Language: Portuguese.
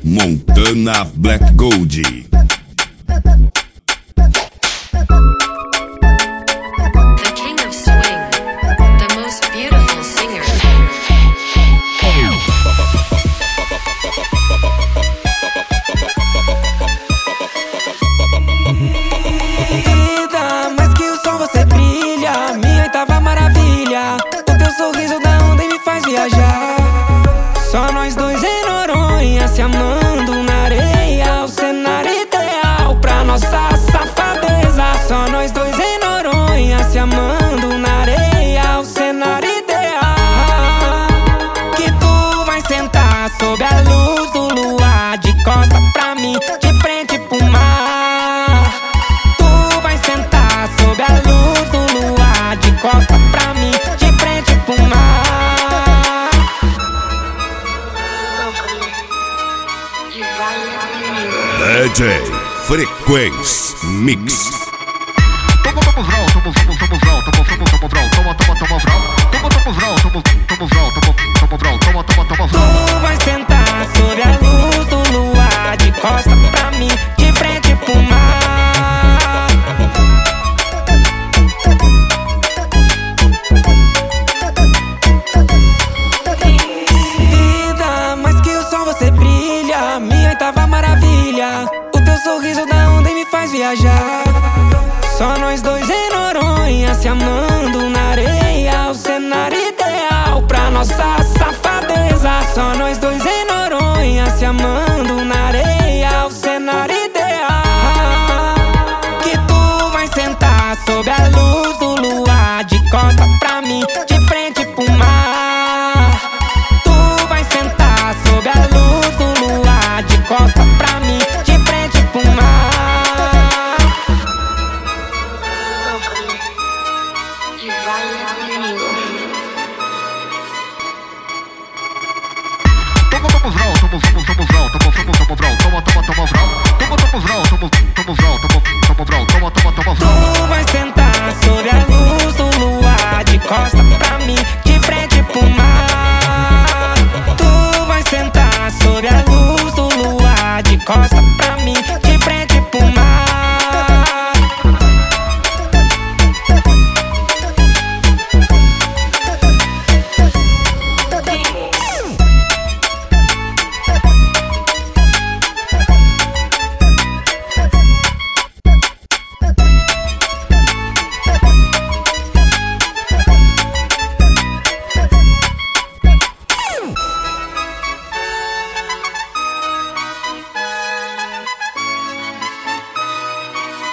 Montana Black Gold. The king of swing, the most beautiful singer. Vida, mais que o sol você brilha, minha oitava maravilha. O teu sorriso da onda e me faz viajar. Só nós dois em Noronha, se amando na areia. O cenário ideal pra nossa safadeza. Só nós dois em Noronha, se amando na areia. O cenário ideal. Que tu vai sentar sob a luz do luar, de costa pra mim, de frente pro mar. Tu vai sentar sob a luz do luar, de costa pra mim, de frente pro mar. DJ Frequência Mix. Tu vai sentar sob a luz do luar, de costa pra mim, de frente pro mar. Vida, mais que o sol você brilha, minha oitava maravilha. O teu sorriso da onda e me faz viajar. Só nós dois em Noronha, se amando na areia. O cenário ideal pra nossa safadeza. Só nós dois em Noronha, se amando na areia. O cenário ideal. Que tu vai sentar sob a luz do luar, de costa pra mim, de frente pro mar. Tu vai sentar sob a luz do luar, de costa pra mim, de frente pro mar. Tu vai sentar sob a luz do luar, de costa pra mim, de frente pro mar.